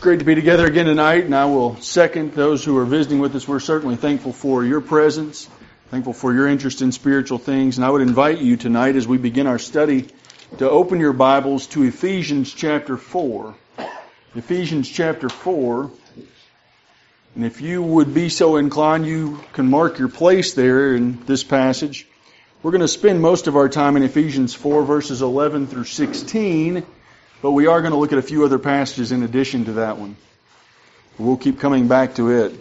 great to be together again tonight, and I will second those who are visiting with us. We're certainly thankful for your presence, thankful for your interest in spiritual things, and I would invite you tonight as we begin our study to open your Bibles to Ephesians chapter 4. Ephesians chapter 4, and if you would be so inclined, you can mark your place there in this passage. We're going to spend most of our time in Ephesians 4, verses 11 through 16, but we are going to look at a few other passages in addition to that one. We'll keep coming back to it.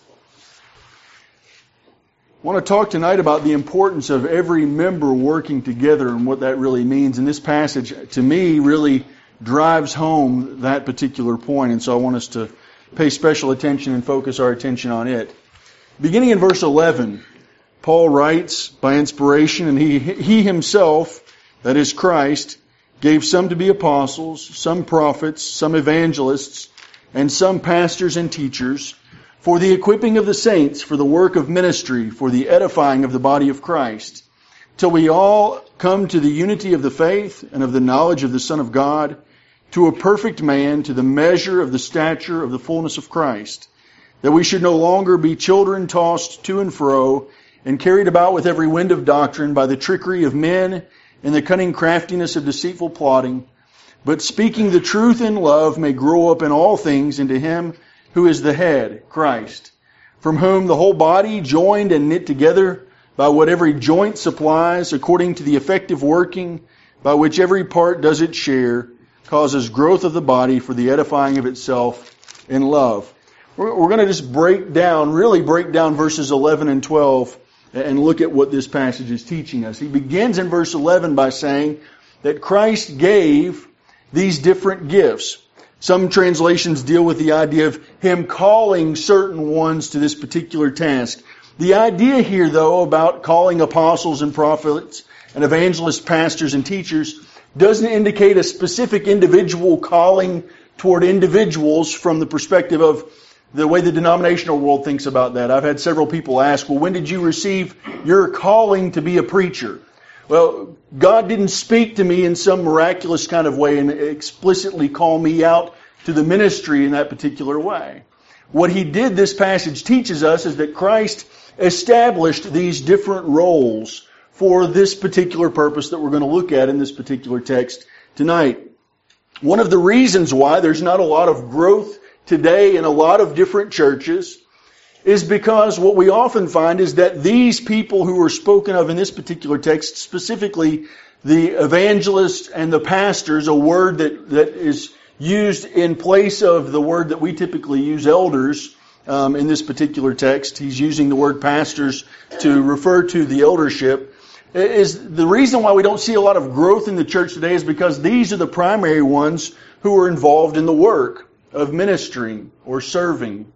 I want to talk tonight about the importance of every member working together and what that really means. And this passage, to me, really drives home that particular point. And so I want us to pay special attention and focus our attention on it. Beginning in verse 11, Paul writes by inspiration, and he himself, that is Christ, gave some to be apostles, some prophets, some evangelists, and some pastors and teachers, for the equipping of the saints, for the work of ministry, for the edifying of the body of Christ, till we all come to the unity of the faith and of the knowledge of the Son of God, to a perfect man, to the measure of the stature of the fullness of Christ, that we should no longer be children tossed to and fro, and carried about with every wind of doctrine by the trickery of men and the cunning craftiness of deceitful plotting, but speaking the truth in love may grow up in all things into Him who is the head, Christ, from whom the whole body, joined and knit together by what every joint supplies, according to the effective working by which every part does its share, causes growth of the body for the edifying of itself in love. We're going to just really break down verses 11 and 12 and look at what this passage is teaching us. He begins in verse 11 by saying that Christ gave these different gifts. Some translations deal with the idea of Him calling certain ones to this particular task. The idea here, though, about calling apostles and prophets and evangelists, pastors and teachers doesn't indicate a specific individual calling toward individuals from the perspective of the way the denominational world thinks about that. I've had several people ask, well, when did you receive your calling to be a preacher? Well, God didn't speak to me in some miraculous kind of way and explicitly call me out to the ministry in that particular way. What He did, this passage teaches us, is that Christ established these different roles for this particular purpose that we're going to look at in this particular text tonight. One of the reasons why there's not a lot of growth today in a lot of different churches is because what we often find is that these people who are spoken of in this particular text, specifically the evangelists and the pastors, a word that is used in place of the word that we typically use, elders, in this particular text. He's using the word pastors to refer to the eldership. Is the reason why we don't see a lot of growth in the church today is because these are the primary ones who are involved in the work of ministering or serving.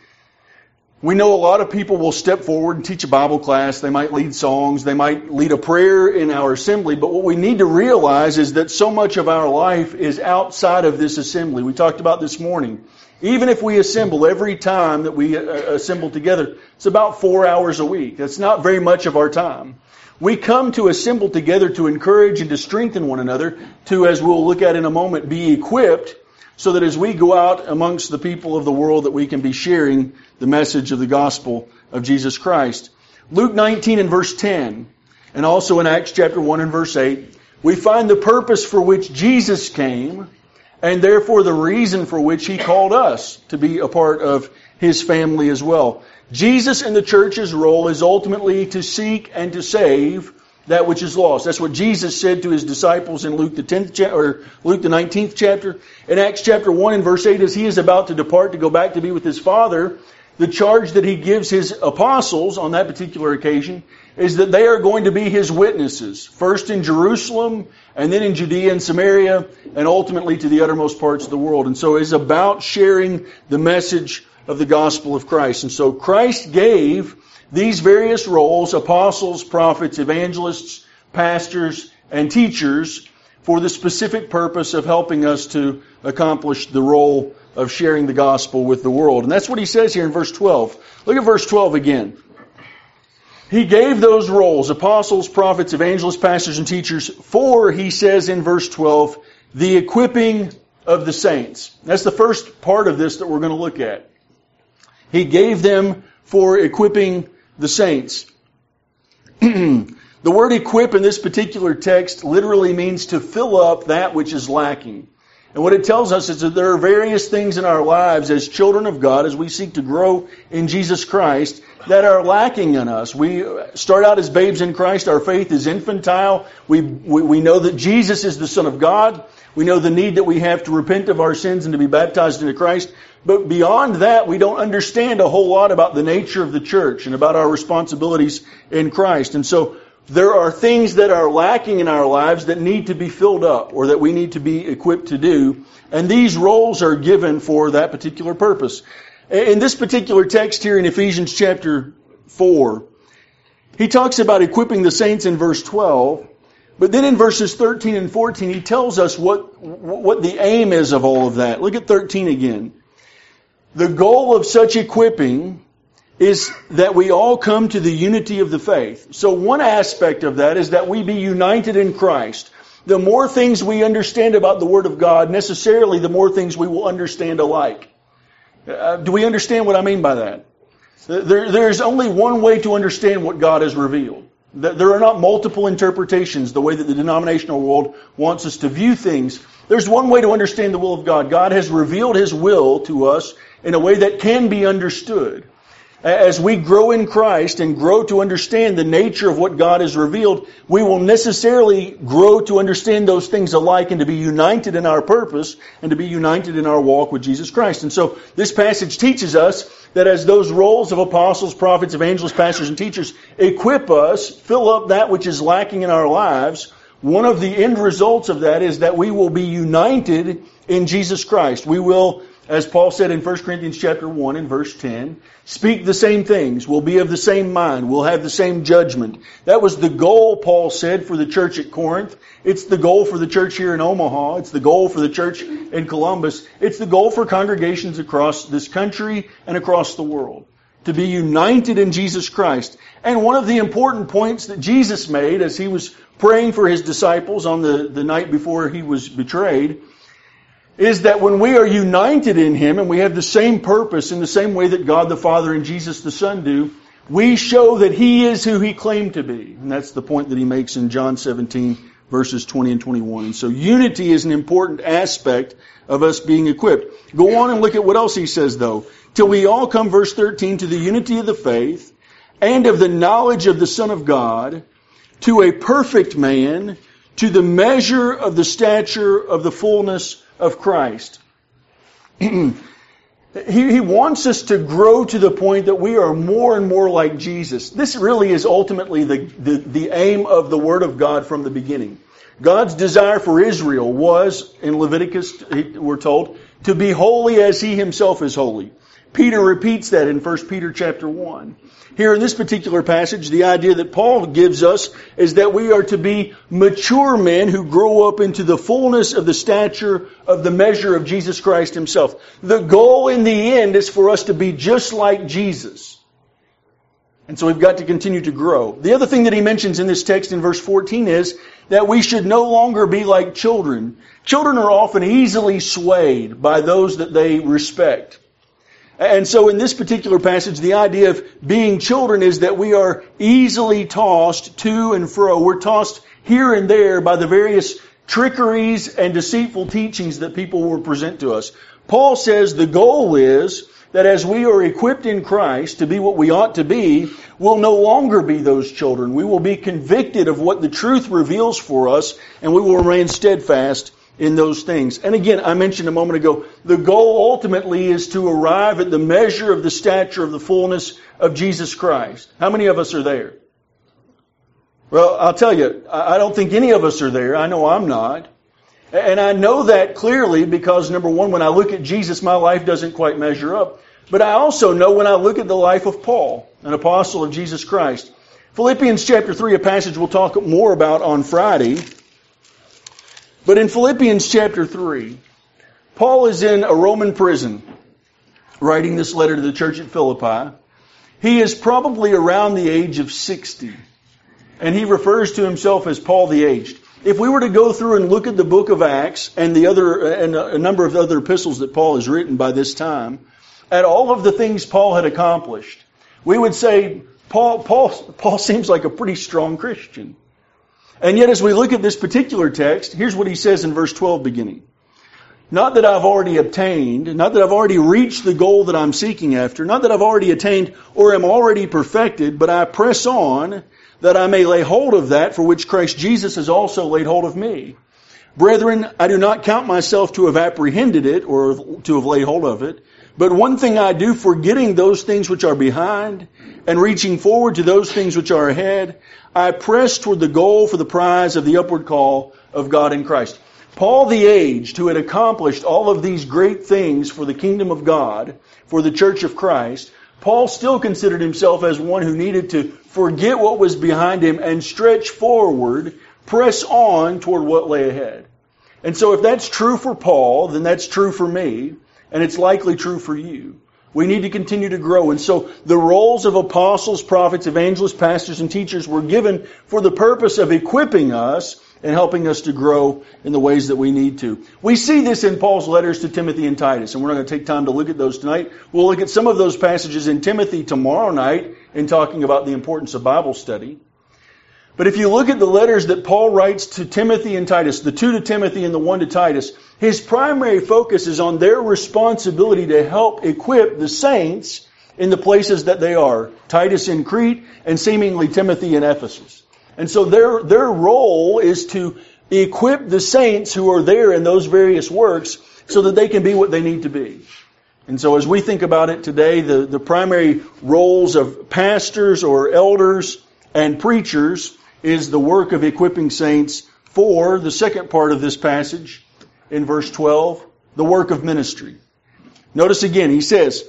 We know a lot of people will step forward and teach a Bible class. They might lead songs. They might lead a prayer in our assembly. But what we need to realize is that so much of our life is outside of this assembly. We talked about this morning. Even if we assemble every time that we assemble together, it's about 4 hours a week. That's not very much of our time. We come to assemble together to encourage and to strengthen one another, to, as we'll look at in a moment, be equipped so that as we go out amongst the people of the world that we can be sharing the message of the gospel of Jesus Christ. Luke 19 and verse 10, and also in Acts chapter 1 and verse 8, we find the purpose for which Jesus came, and therefore the reason for which He called us to be a part of His family as well. Jesus and the church's role is ultimately to seek and to save that which is lost. That's what Jesus said to His disciples in Luke the 19th chapter. In Acts chapter 1 and verse 8, as He is about to depart to go back to be with His Father, the charge that He gives His apostles on that particular occasion is that they are going to be His witnesses, first in Jerusalem, and then in Judea and Samaria, and ultimately to the uttermost parts of the world. And so it's about sharing the message of the gospel of Christ. And so Christ gave these various roles, apostles, prophets, evangelists, pastors, and teachers, for the specific purpose of helping us to accomplish the role of sharing the gospel with the world. And that's what he says here in verse 12. Look at verse 12 again. He gave those roles, apostles, prophets, evangelists, pastors, and teachers, for, he says in verse 12, the equipping of the saints. That's the first part of this that we're going to look at. He gave them for equipping the saints. The word equip in this particular text literally means to fill up that which is lacking. And what it tells us is that there are various things in our lives as children of God, as we seek to grow in Jesus Christ, that are lacking in us. We start out as babes in Christ. Our faith is infantile. We know that Jesus is the Son of God. We know the need that we have to repent of our sins and to be baptized into Christ. But beyond that, we don't understand a whole lot about the nature of the church and about our responsibilities in Christ. And so there are things that are lacking in our lives that need to be filled up or that we need to be equipped to do. And these roles are given for that particular purpose. In this particular text here in Ephesians chapter 4, he talks about equipping the saints in verse 12. But then in verses 13 and 14, he tells us what the aim is of all of that. Look at 13 again. The goal of such equipping is that we all come to the unity of the faith. So one aspect of that is that we be united in Christ. The more things we understand about the Word of God, necessarily the more things we will understand alike. Do we understand what I mean by that? There's only one way to understand what God has revealed. There are not multiple interpretations the way that the denominational world wants us to view things. There's one way to understand the will of God. God has revealed His will to us in a way that can be understood. As we grow in Christ and grow to understand the nature of what God has revealed, we will necessarily grow to understand those things alike and to be united in our purpose and to be united in our walk with Jesus Christ. And so this passage teaches us that as those roles of apostles, prophets, evangelists, pastors, and teachers equip us, fill up that which is lacking in our lives, one of the end results of that is that we will be united in Jesus Christ. We will, as Paul said in 1 Corinthians chapter 1 and verse 10, speak the same things. We'll be of the same mind. We'll have the same judgment. That was the goal, Paul said, for the church at Corinth. It's the goal for the church here in Omaha. It's the goal for the church in Columbus. It's the goal for congregations across this country and across the world. To be united in Jesus Christ. And one of the important points that Jesus made as He was praying for His disciples on the night before He was betrayed is that when we are united in Him and we have the same purpose in the same way that God the Father and Jesus the Son do, we show that He is who He claimed to be. And that's the point that He makes in John 17, verses 20 and 21. And so unity is an important aspect of us being equipped. Go on and look at what else He says, though. Till we all come, verse 13, to the unity of the faith and of the knowledge of the Son of God, to a perfect man, to the measure of the stature of the fullness of Christ. He wants us to grow to the point that we are more and more like Jesus. This really is ultimately the aim of the Word of God from the beginning. God's desire for Israel was, in Leviticus, we're told, to be holy as He Himself is holy. Peter repeats that in 1 Peter chapter 1. Here in this particular passage, the idea that Paul gives us is that we are to be mature men who grow up into the fullness of the stature of the measure of Jesus Christ Himself. The goal in the end is for us to be just like Jesus. And so we've got to continue to grow. The other thing that he mentions in this text in verse 14 is that we should no longer be like children. Children are often easily swayed by those that they respect. And so in this particular passage, the idea of being children is that we are easily tossed to and fro. We're tossed here and there by the various trickeries and deceitful teachings that people will present to us. Paul says the goal is that as we are equipped in Christ to be what we ought to be, we'll no longer be those children. We will be convicted of what the truth reveals for us, and we will remain steadfast in those things. And again, I mentioned a moment ago, the goal ultimately is to arrive at the measure of the stature of the fullness of Jesus Christ. How many of us are there? Well, I'll tell you, I don't think any of us are there. I know I'm not. And I know that clearly because, number one, when I look at Jesus, my life doesn't quite measure up. But I also know when I look at the life of Paul, an apostle of Jesus Christ. Philippians chapter 3, a passage we'll talk more about on Friday. But in Philippians chapter 3, Paul is in a Roman prison writing this letter to the church at Philippi. He is probably around the age of 60. And he refers to himself as Paul the Aged. If we were to go through and look at the book of Acts and a number of other epistles that Paul has written by this time, at all of the things Paul had accomplished, we would say Paul seems like a pretty strong Christian. And yet as we look at this particular text, here's what he says in verse 12 beginning. Not that I've already obtained, not that I've already reached the goal that I'm seeking after, not that I've already attained or am already perfected, but I press on that I may lay hold of that for which Christ Jesus has also laid hold of me. Brethren, I do not count myself to have apprehended it or to have laid hold of it, but one thing I do, forgetting those things which are behind and reaching forward to those things which are ahead, I press toward the goal for the prize of the upward call of God in Christ. Paul the aged, who had accomplished all of these great things for the kingdom of God, for the church of Christ, Paul still considered himself as one who needed to forget what was behind him and stretch forward, press on toward what lay ahead. And so if that's true for Paul, then that's true for me, and it's likely true for you. We need to continue to grow. And so the roles of apostles, prophets, evangelists, pastors, and teachers were given for the purpose of equipping us and helping us to grow in the ways that we need to. We see this in Paul's letters to Timothy and Titus, and we're not going to take time to look at those tonight. We'll look at some of those passages in Timothy tomorrow night in talking about the importance of Bible study. But if you look at the letters that Paul writes to Timothy and Titus, the 2 to Timothy and the 1 to Titus, his primary focus is on their responsibility to help equip the saints in the places that they are. Titus in Crete and seemingly Timothy in Ephesus. And so their role is to equip the saints who are there in those various works so that they can be what they need to be. And so as we think about it today, the primary roles of pastors or elders and preachers is the work of equipping saints for the second part of this passage in verse 12, the work of ministry. Notice again, he says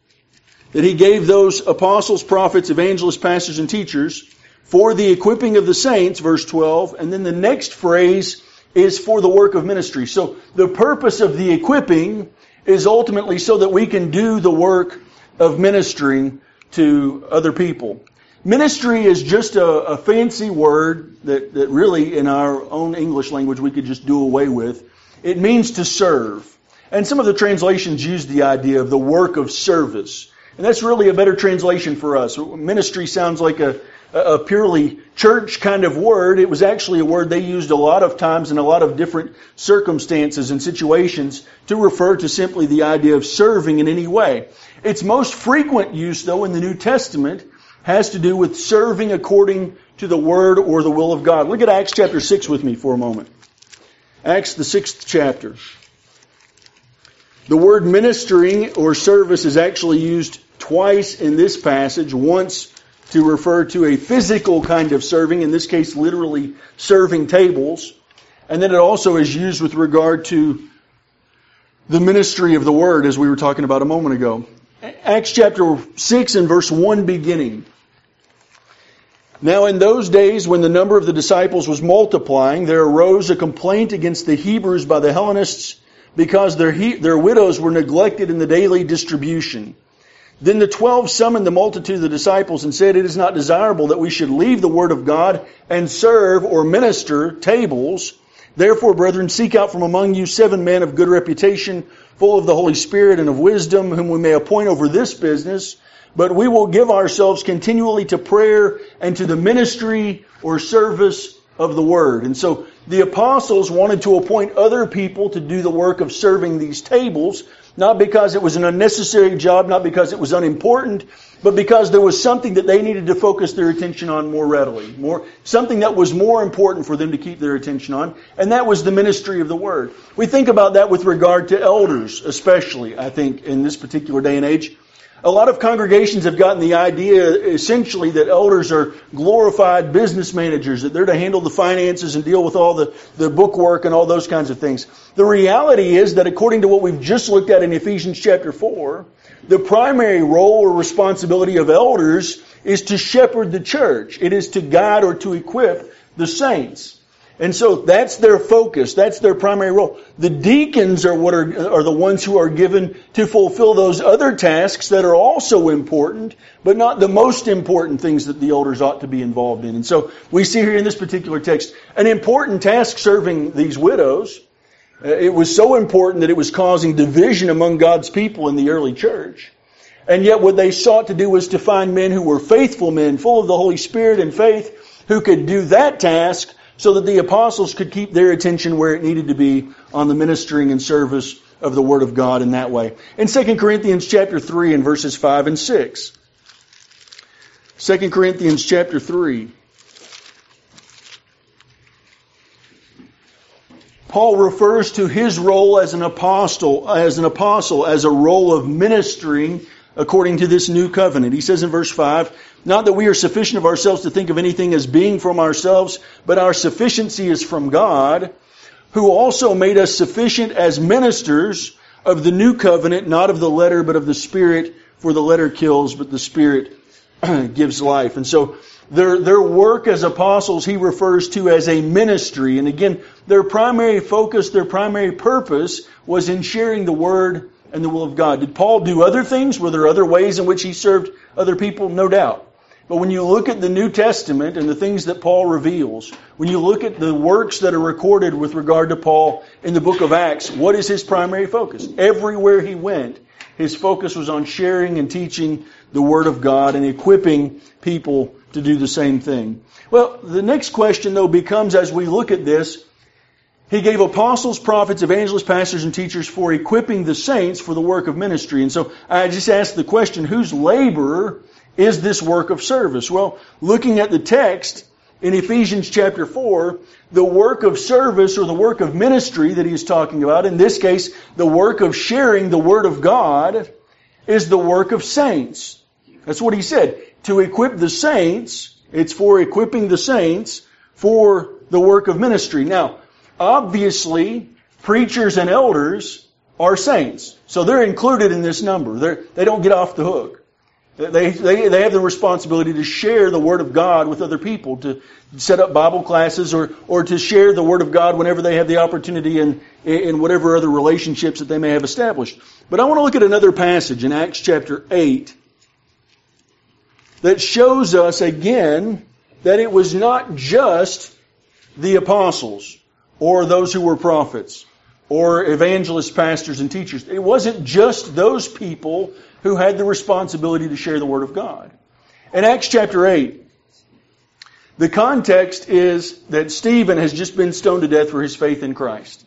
that he gave those apostles, prophets, evangelists, pastors, and teachers for the equipping of the saints, verse 12, and then the next phrase is for the work of ministry. So the purpose of the equipping is ultimately so that we can do the work of ministering to other people. Ministry is just a fancy word that really in our own English language we could just do away with. It means to serve. And some of the translations use the idea of the work of service. And that's really a better translation for us. Ministry sounds like a purely church kind of word. It was actually a word they used a lot of times in a lot of different circumstances and situations to refer to simply the idea of serving in any way. Its most frequent use, though, in the New Testament has to do with serving according to the Word or the will of God. Look at Acts chapter 6 with me for a moment. Acts the 6th chapter. The word ministering or service is actually used twice in this passage. Once to refer to a physical kind of serving, in this case literally serving tables. And then it also is used with regard to the ministry of the Word, as we were talking about a moment ago. Acts chapter 6 and verse 1 beginning. Now in those days when the number of the disciples was multiplying, there arose a complaint against the Hebrews by the Hellenists because their widows were neglected in the daily distribution. Then the 12 summoned the multitude of the disciples and said, "It is not desirable that we should leave the word of God and serve or minister tables. Therefore, brethren, seek out from among you 7 men of good reputation, full of the Holy Spirit and of wisdom, whom we may appoint over this business. But we will give ourselves continually to prayer and to the ministry or service of the word." And so the apostles wanted to appoint other people to do the work of serving these tables, not because it was an unnecessary job, not because it was unimportant, but because there was something that they needed to focus their attention on more readily. Something that was more important for them to keep their attention on, and that was the ministry of the Word. We think about that with regard to elders, especially, I think, in this particular day and age. A lot of congregations have gotten the idea, essentially, that elders are glorified business managers, that they're to handle the finances and deal with all the bookwork and all those kinds of things. The reality is that according to what we've just looked at in Ephesians chapter 4, the primary role or responsibility of elders is to shepherd the church. It is to guide or to equip the saints. And so that's their focus. That's their primary role. The deacons are the ones who are given to fulfill those other tasks that are also important, but not the most important things that the elders ought to be involved in. And so we see here in this particular text an important task serving these widows. It was so important that it was causing division among God's people in the early church. And yet what they sought to do was to find men who were faithful men, full of the Holy Spirit and faith, who could do that task so that the apostles could keep their attention where it needed to be on the ministering and service of the Word of God in that way. In 2 Corinthians chapter 3 and verses 5 and 6. 2 Corinthians chapter 3. Paul refers to his role as an apostle, as a role of ministering according to this new covenant. He says in verse 5, "Not that we are sufficient of ourselves to think of anything as being from ourselves, but our sufficiency is from God, who also made us sufficient as ministers of the new covenant, not of the letter, but of the Spirit. For the letter kills, but the Spirit gives life." And so their work as apostles he refers to as a ministry. And again, their primary focus, their primary purpose was in sharing the Word and the will of God. Did Paul do other things? Were there other ways in which he served other people? No doubt. But when you look at the New Testament and the things that Paul reveals, when you look at the works that are recorded with regard to Paul in the book of Acts, what is his primary focus? Everywhere he went, his focus was on sharing and teaching the Word of God and equipping people to do the same thing. Well, the next question, though, becomes, as we look at this, he gave apostles, prophets, evangelists, pastors, and teachers for equipping the saints for the work of ministry. And so I just asked the question, whose labor is this work of service? Well, looking at the text in Ephesians chapter 4, the work of service or the work of ministry that he's talking about, in this case, the work of sharing the Word of God, is the work of saints. That's what he said. To equip the saints, it's for equipping the saints for the work of ministry. Now, obviously, preachers and elders are saints. So they're included in this number. They don't get off the hook. They have the responsibility to share the Word of God with other people, to set up Bible classes or to share the Word of God whenever they have the opportunity in whatever other relationships that they may have established. But I want to look at another passage in Acts chapter 8 that shows us again that it was not just the apostles or those who were prophets or evangelists, pastors, and teachers. It wasn't just those people who had the responsibility to share the Word of God. In Acts chapter 8, the context is that Stephen has just been stoned to death for his faith in Christ.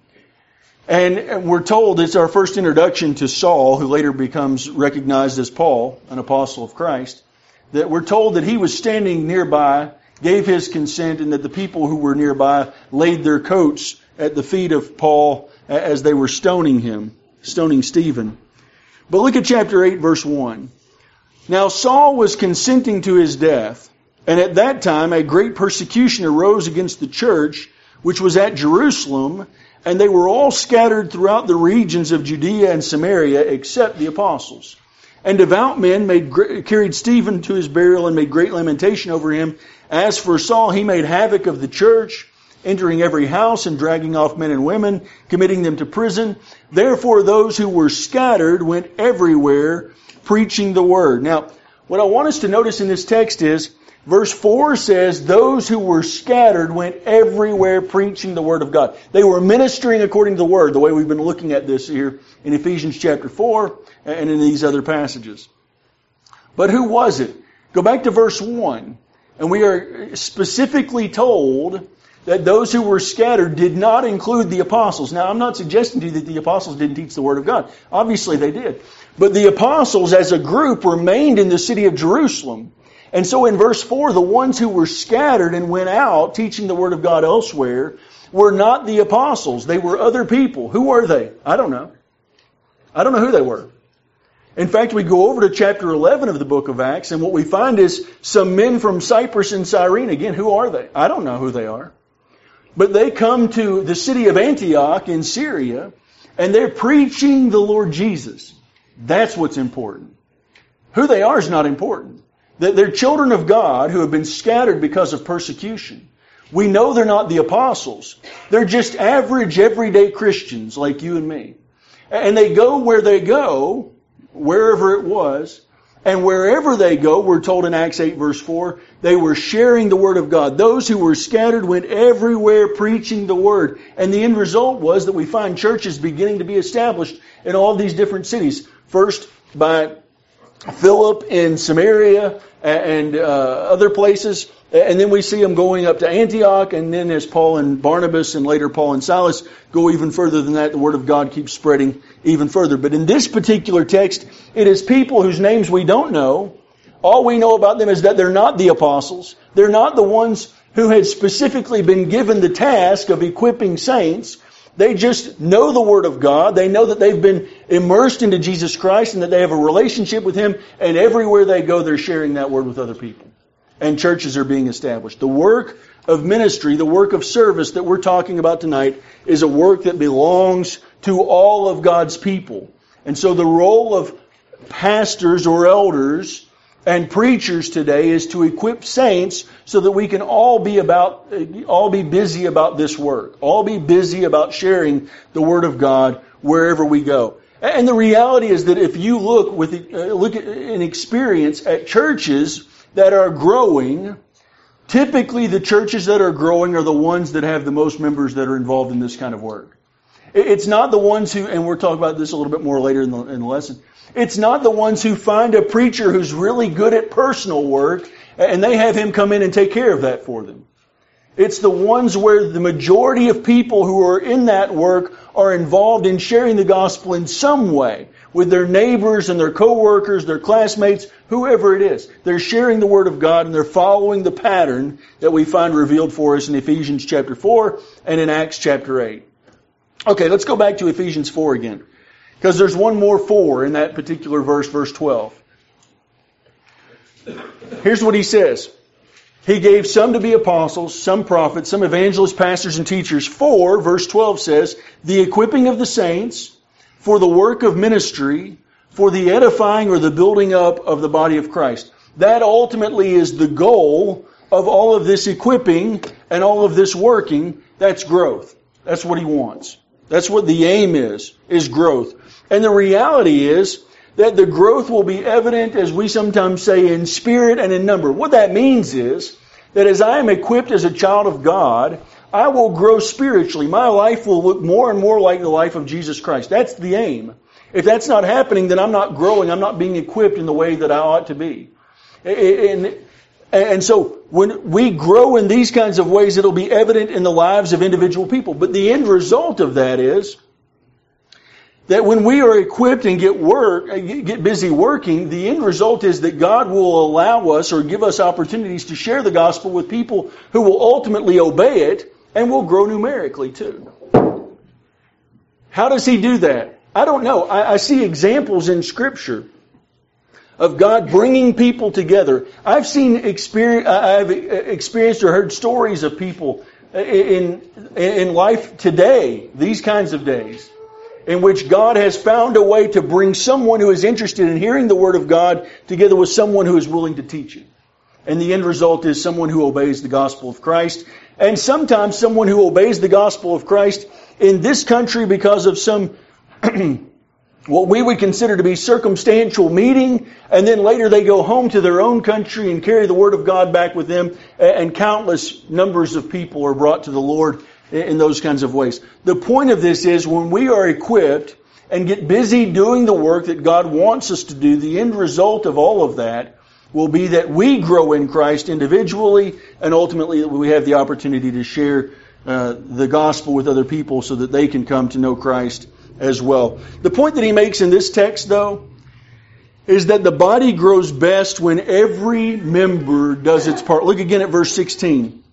And we're told, it's our first introduction to Saul, who later becomes recognized as Paul, an apostle of Christ, that we're told that he was standing nearby, gave his consent, and that the people who were nearby laid their coats at the feet of Paul as they were stoning Stephen. But look at chapter 8, verse 1. "Now Saul was consenting to his death, and at that time a great persecution arose against the church, which was at Jerusalem, and they were all scattered throughout the regions of Judea and Samaria, except the apostles. And devout men carried Stephen to his burial and made great lamentation over him. As for Saul, he made havoc of the church, entering every house and dragging off men and women, committing them to prison. Therefore those who were scattered went everywhere, preaching the word." Now, what I want us to notice in this text is, verse 4 says, those who were scattered went everywhere preaching the Word of God. They were ministering according to the Word, the way we've been looking at this here in Ephesians chapter 4 and in these other passages. But who was it? Go back to verse 1, and we are specifically told that those who were scattered did not include the apostles. Now, I'm not suggesting to you that the apostles didn't teach the Word of God. Obviously they did. But the apostles as a group remained in the city of Jerusalem. And so in verse 4, the ones who were scattered and went out teaching the Word of God elsewhere were not the apostles. They were other people. Who were they? I don't know. I don't know who they were. In fact, we go over to chapter 11 of the book of Acts, and what we find is some men from Cyprus and Cyrene. Again, who are they? I don't know who they are. But they come to the city of Antioch in Syria, and they're preaching the Lord Jesus. That's what's important. Who they are is not important. They're children of God who have been scattered because of persecution. We know they're not the apostles. They're just average, everyday Christians like you and me. And they go where they go, wherever it was, and wherever they go, we're told in Acts 8 verse 4, they were sharing the Word of God. Those who were scattered went everywhere preaching the Word. And the end result was that we find churches beginning to be established in all these different cities. First by Philip in Samaria and other places. And then we see them going up to Antioch, and then as Paul and Barnabas and later Paul and Silas go even further than that, the Word of God keeps spreading even further. But in this particular text, it is people whose names we don't know. All we know about them is that they're not the apostles. They're not the ones who had specifically been given the task of equipping saints. They just know the Word of God. They know that they've been immersed into Jesus Christ and that they have a relationship with Him. And everywhere they go, they're sharing that Word with other people. And churches are being established. The work of ministry, the work of service that we're talking about tonight is a work that belongs to all of God's people. And so the role of pastors or elders and preachers today is to equip saints so that we can all be busy about this work. All be busy about sharing the Word of God wherever we go. And the reality is that if you look at an experience at churches that are growing, typically the churches that are growing are the ones that have the most members that are involved in this kind of work. It's not the ones who, and we'll talk about this a little bit more later in the lesson, it's not the ones who find a preacher who's really good at personal work and they have him come in and take care of that for them. It's the ones where the majority of people who are in that work are involved in sharing the gospel in some way with their neighbors and their co-workers, their classmates, whoever it is. They're sharing the Word of God and they're following the pattern that we find revealed for us in Ephesians chapter 4 and in Acts chapter 8. Okay, let's go back to Ephesians 4 again. Because there's one more 4 in that particular verse, verse 12. Here's what he says. He gave some to be apostles, some prophets, some evangelists, pastors, and teachers for, verse 12 says, the equipping of the saints, for the work of ministry, for the edifying or the building up of the body of Christ. That ultimately is the goal of all of this equipping and all of this working. That's growth. That's what he wants. That's what the aim is growth. And the reality is that the growth will be evident, as we sometimes say, in spirit and in number. What that means is that as I am equipped as a child of God, I will grow spiritually. My life will look more and more like the life of Jesus Christ. That's the aim. If that's not happening, then I'm not growing. I'm not being equipped in the way that I ought to be. And so when we grow in these kinds of ways, it'll be evident in the lives of individual people. But the end result of that is that when we are equipped and get busy working, the end result is that God will allow us or give us opportunities to share the gospel with people who will ultimately obey it and will grow numerically too. How does He do that? I don't know. I see examples in Scripture of God bringing people together. I've experienced or heard stories of people in life today, these kinds of days, in which God has found a way to bring someone who is interested in hearing the Word of God together with someone who is willing to teach it. And the end result is someone who obeys the gospel of Christ. And sometimes someone who obeys the gospel of Christ in this country because of some what we would consider to be circumstantial meeting, and then later they go home to their own country and carry the Word of God back with them, and countless numbers of people are brought to the Lord in those kinds of ways. The point of this is when we are equipped and get busy doing the work that God wants us to do, the end result of all of that will be that we grow in Christ individually, and ultimately that we have the opportunity to share the gospel with other people so that they can come to know Christ as well. The point that he makes in this text, though, is that the body grows best when every member does its part. Look again at verse 16.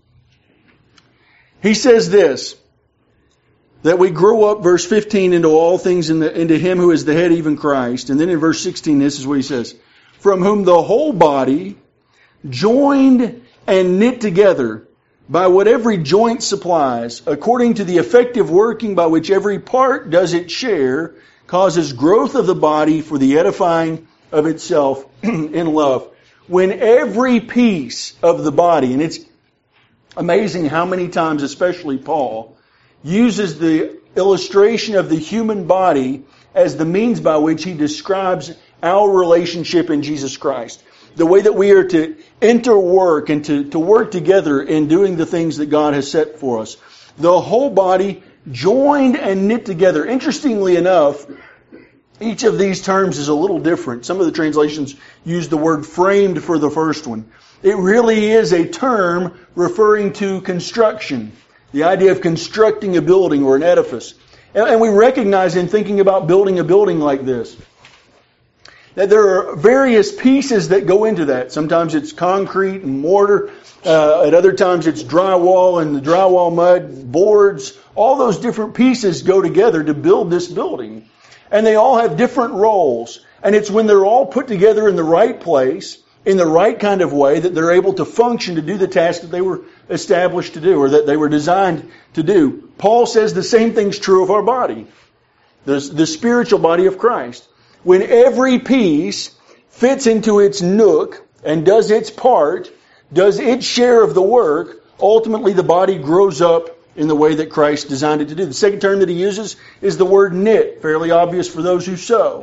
He says this, that we grow up, verse 15, into all things into Him who is the head, even Christ. And then in verse 16, this is what he says, from whom the whole body, joined and knit together by what every joint supplies, according to the effective working by which every part does its share, causes growth of the body for the edifying of itself in love. When every piece of the body, and Amazing how many times, especially Paul, uses the illustration of the human body as the means by which he describes our relationship in Jesus Christ. The way that we are to interwork and to work together in doing the things that God has set for us. The whole body joined and knit together. Interestingly enough, each of these terms is a little different. Some of the translations use the word framed for the first one. It really is a term referring to construction. The idea of constructing a building or an edifice. And we recognize in thinking about building a building like this, that there are various pieces that go into that. Sometimes it's concrete and mortar. At other times it's drywall and the drywall mud, boards. All those different pieces go together to build this building. And they all have different roles. And it's when they're all put together in the right place, in the right kind of way, that they're able to function to do the task that they were established to do or that they were designed to do. Paul says the same thing's true of our body, the spiritual body of Christ. When every piece fits into its nook and does its part, does its share of the work, ultimately the body grows up in the way that Christ designed it to do. The second term that he uses is the word knit, fairly obvious for those who sew.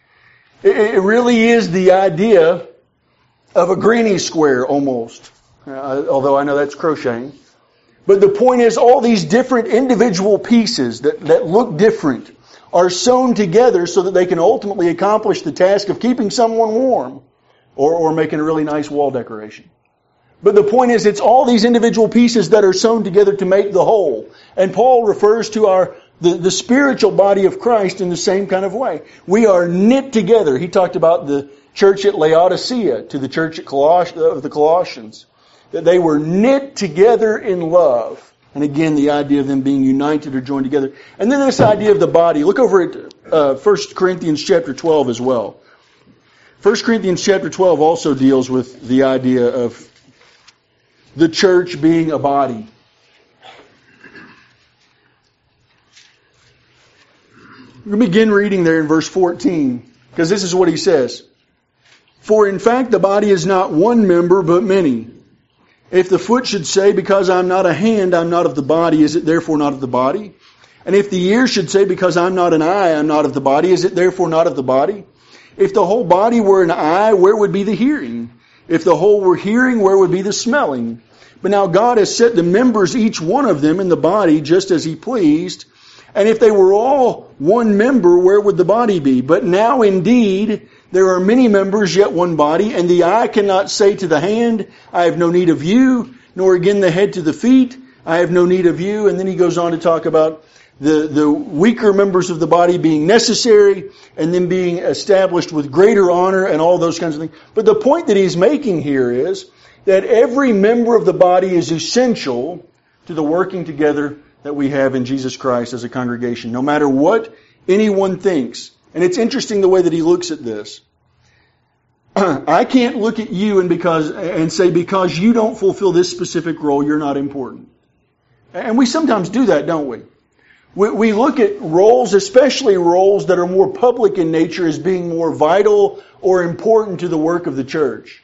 It really is the idea of a granny square almost, although I know that's crocheting. But the point is all these different individual pieces that look different are sewn together so that they can ultimately accomplish the task of keeping someone warm or making a really nice wall decoration. But the point is it's all these individual pieces that are sewn together to make the whole. And Paul refers to the spiritual body of Christ in the same kind of way. We are knit together. He talked about the church at Laodicea to the church of the Colossians. That they were knit together in love. And again, the idea of them being united or joined together. And then this idea of the body. Look over at 1 Corinthians chapter 12 as well. 1 Corinthians chapter 12 also deals with the idea of the church being a body. We're going to begin reading there in verse 14, because this is what he says. For in fact the body is not one member, but many. If the foot should say, because I'm not a hand, I'm not of the body, is it therefore not of the body? And if the ear should say, because I'm not an eye, I'm not of the body, is it therefore not of the body? If the whole body were an eye, where would be the hearing? If the whole were hearing, where would be the smelling? But now God has set the members, each one of them, in the body just as He pleased. And if they were all one member, where would the body be? But now indeed there are many members, yet one body. And the eye cannot say to the hand, I have no need of you, nor again the head to the feet, I have no need of you. And then he goes on to talk about the weaker members of the body being necessary and then being established with greater honor and all those kinds of things. But the point that he's making here is that every member of the body is essential to the working together that we have in Jesus Christ as a congregation, no matter what anyone thinks. And it's interesting the way that he looks at this. I can't look at you and say, because you don't fulfill this specific role, you're not important. And we sometimes do that, don't we? We look at roles, especially roles that are more public in nature, as being more vital or important to the work of the church.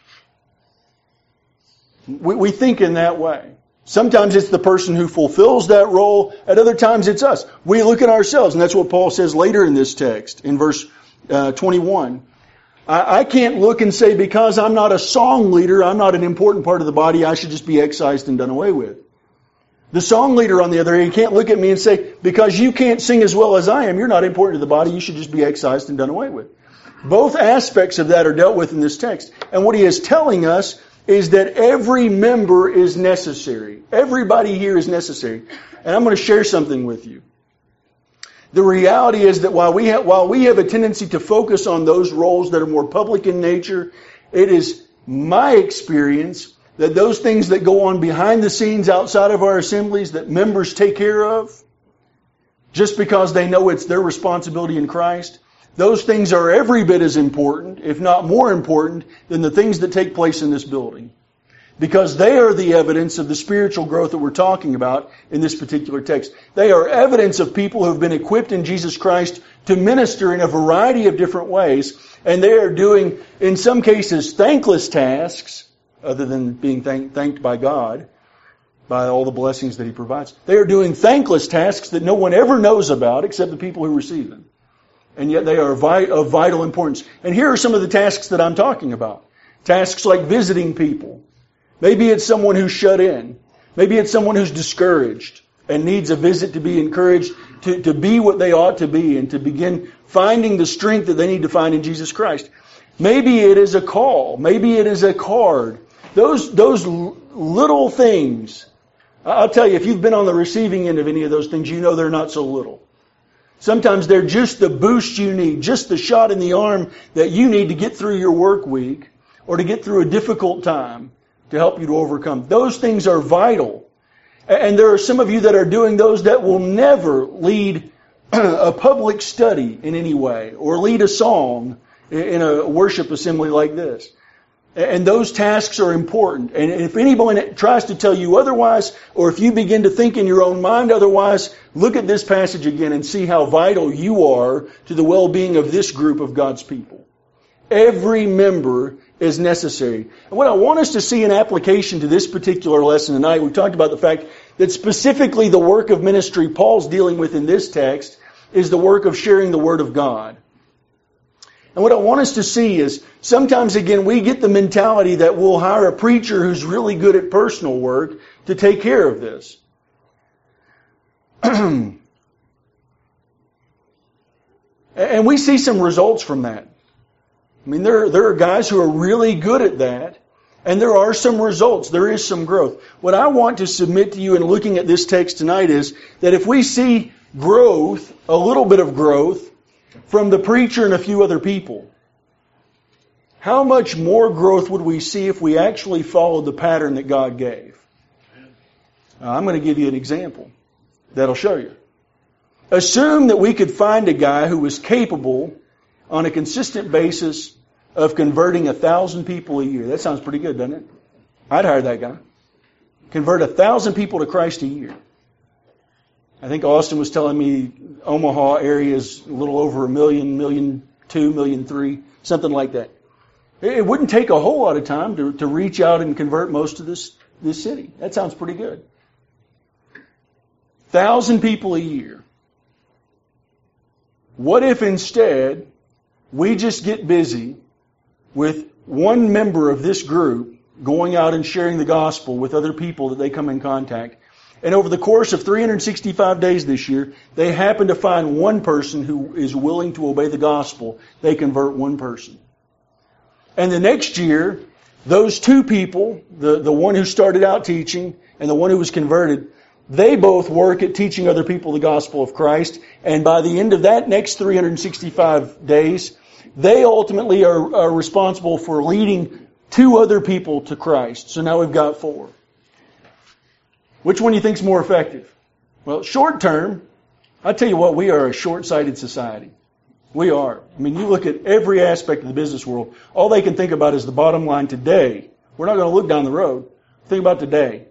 We think in that way. Sometimes it's the person who fulfills that role. At other times it's us. We look at ourselves, and that's what Paul says later in this text, in verse 21. I can't look and say, because I'm not a song leader, I'm not an important part of the body, I should just be excised and done away with. The song leader, on the other hand, can't look at me and say, because you can't sing as well as I am, you're not important to the body, you should just be excised and done away with. Both aspects of that are dealt with in this text. And what he is telling us is that every member is necessary. Everybody here is necessary. And I'm going to share something with you. The reality is that while we have a tendency to focus on those roles that are more public in nature, it is my experience that those things that go on behind the scenes outside of our assemblies that members take care of, just because they know it's their responsibility in Christ, those things are every bit as important, if not more important, than the things that take place in this building. Because they are the evidence of the spiritual growth that we're talking about in this particular text. They are evidence of people who have been equipped in Jesus Christ to minister in a variety of different ways. And they are doing, in some cases, thankless tasks, other than being thanked by God. by all the blessings that He provides. They are doing thankless tasks that no one ever knows about except the people who receive them. And yet they are of vital importance. And here are some of the tasks that I'm talking about. Tasks like visiting people. Maybe it's someone who's shut in. Maybe it's someone who's discouraged and needs a visit to be encouraged to be what they ought to be and to begin finding the strength that they need to find in Jesus Christ. Maybe it is a call. Maybe it is a card. Those little things. I'll tell you, if you've been on the receiving end of any of those things, you know they're not so little. Sometimes they're just the boost you need, just the shot in the arm that you need to get through your work week or to get through a difficult time to help you to overcome. Those things are vital. And there are some of you that are doing those that will never lead a public study in any way or lead a song in a worship assembly like this. And those tasks are important. And if anyone tries to tell you otherwise, or if you begin to think in your own mind otherwise, look at this passage again and see how vital you are to the well-being of this group of God's people. Every member is necessary. And what I want us to see in application to this particular lesson tonight, we talked about the fact that specifically the work of ministry Paul's dealing with in this text is the work of sharing the Word of God. And what I want us to see is sometimes, again, we get the mentality that we'll hire a preacher who's really good at personal work to take care of this. And we see some results from that. I mean, there are guys who are really good at that, and there are some results. There is some growth. What I want to submit to you in looking at this text tonight is that if we see growth, a little bit of growth, from the preacher and a few other people, how much more growth would we see if we actually followed the pattern that God gave? I'm going to give you an example that'll show you. Assume that we could find a guy who was capable on a consistent basis of converting 1,000 people a year. That sounds pretty good, doesn't it? I'd hire that guy. Convert 1,000 people to Christ a year. I think Austin was telling me Omaha area is a little over 1 million, 1,200,000, 1,300,000, something like that. It wouldn't take a whole lot of time to reach out and convert most of this city. That sounds pretty good. 1,000 people a year. What if instead we just get busy with one member of this group going out and sharing the gospel with other people that they come in contact? And over the course of 365 days this year, they happen to find one person who is willing to obey the gospel. They convert one person. And the next year, those two people, the one who started out teaching and the one who was converted, they both work at teaching other people the gospel of Christ. And by the end of that next 365 days, they ultimately are responsible for leading 2 other people to Christ. So now we've got 4. Which one do you think is more effective? Well, short term, I tell you what, we are a short-sighted society. We are. I mean, you look at every aspect of the business world, all they can think about is the bottom line today. We're not going to look down the road. Think about today.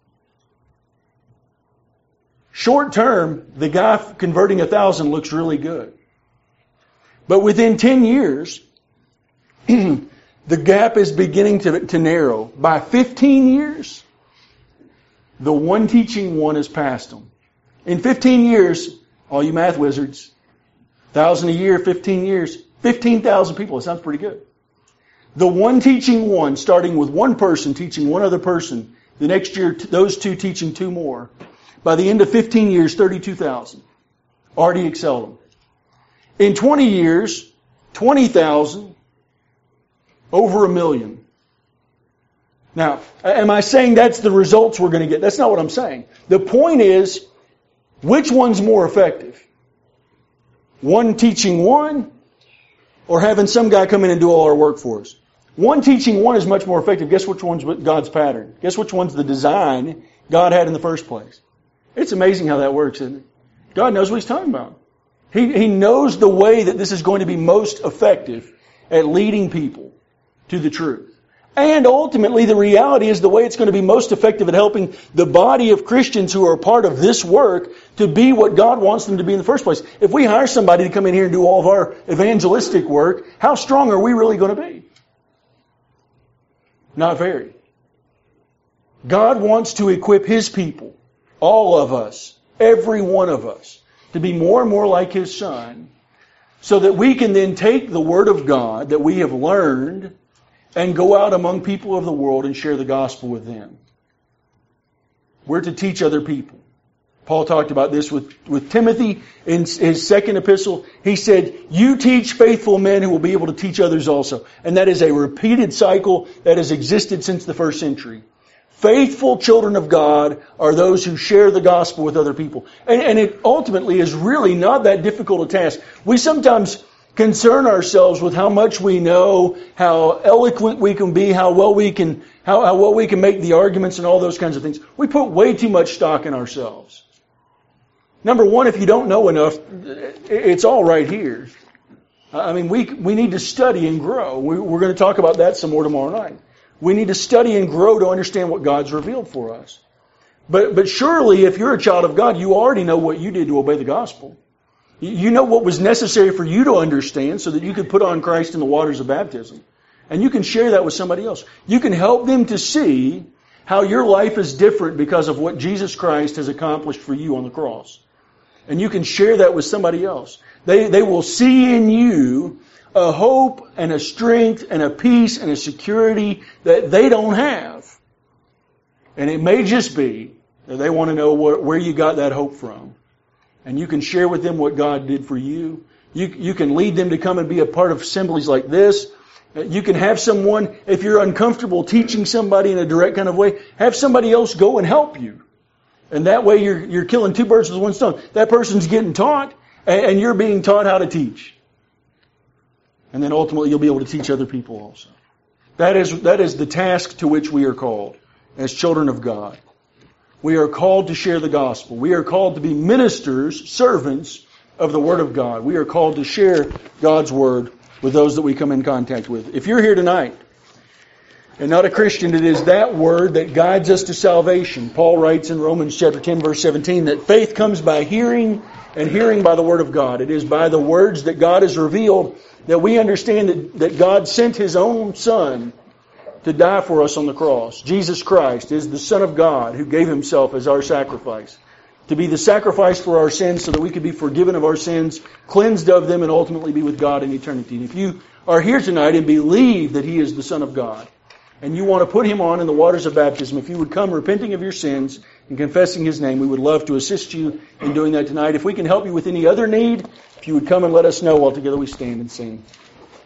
Short term, the guy converting 1,000 looks really good. But within 10 years, the gap is beginning to narrow. By 15 years, the one teaching one has passed them. In 15 years, all you math wizards, 1,000 a year, 15 years, 15,000 people. It sounds pretty good. The one teaching one, starting with one person teaching one other person, the next year those 2 teaching 2 more. By the end of 15 years, 32,000. Already excelled them. In 20 years, 20,000, over 1 million. Now, am I saying that's the results we're going to get? That's not what I'm saying. The point is, which one's more effective? One teaching one, or having some guy come in and do all our work for us? One teaching one is much more effective. Guess which one's God's pattern? Guess which one's the design God had in the first place? It's amazing how that works, isn't it? God knows what He's talking about. He knows the way that this is going to be most effective at leading people to the truth. And ultimately, the reality is the way it's going to be most effective at helping the body of Christians who are part of this work to be what God wants them to be in the first place. If we hire somebody to come in here and do all of our evangelistic work, how strong are we really going to be? Not very. God wants to equip His people, all of us, every one of us, to be more and more like His Son, so that we can then take the Word of God that we have learned and go out among people of the world and share the gospel with them. We're to teach other people. Paul talked about this with Timothy in his second epistle. He said, you teach faithful men who will be able to teach others also. And that is a repeated cycle that has existed since the first century. Faithful children of God are those who share the gospel with other people. And it ultimately is really not that difficult a task. We sometimes concern ourselves with how much we know, how eloquent we can be, how well we can make the arguments and all those kinds of things. We put way too much stock in ourselves. Number one, if you don't know enough, it's all right here. I mean, we need to study and grow. We're going to talk about that some more tomorrow night. We need to study and grow to understand what God's revealed for us. But surely, if you're a child of God, you already know what you did to obey the gospel. You know what was necessary for you to understand so that you could put on Christ in the waters of baptism. And you can share that with somebody else. You can help them to see how your life is different because of what Jesus Christ has accomplished for you on the cross. And you can share that with somebody else. They will see in you a hope and a strength and a peace and a security that they don't have. And it may just be that they want to know where you got that hope from. And you can share with them what God did for you. You can lead them to come and be a part of assemblies like this. You can have someone, if you're uncomfortable teaching somebody in a direct kind of way, have somebody else go and help you. And that way you're killing two birds with one stone. That person's getting taught, and you're being taught how to teach. And then ultimately you'll be able to teach other people also. That is the task to which we are called as children of God. We are called to share the gospel. We are called to be ministers, servants of the Word of God. We are called to share God's Word with those that we come in contact with. If you're here tonight and not a Christian, it is that Word that guides us to salvation. Paul writes in Romans chapter 10, verse 17, that faith comes by hearing, and hearing by the Word of God. It is by the words that God has revealed that we understand that God sent His own Son to die for us on the cross. Jesus Christ is the Son of God who gave Himself as our sacrifice, to be the sacrifice for our sins so that we could be forgiven of our sins, cleansed of them, and ultimately be with God in eternity. And if you are here tonight and believe that He is the Son of God, and you want to put Him on in the waters of baptism, if you would come repenting of your sins and confessing His name, we would love to assist you in doing that tonight. If we can help you with any other need, if you would come and let us know while together we stand and sing.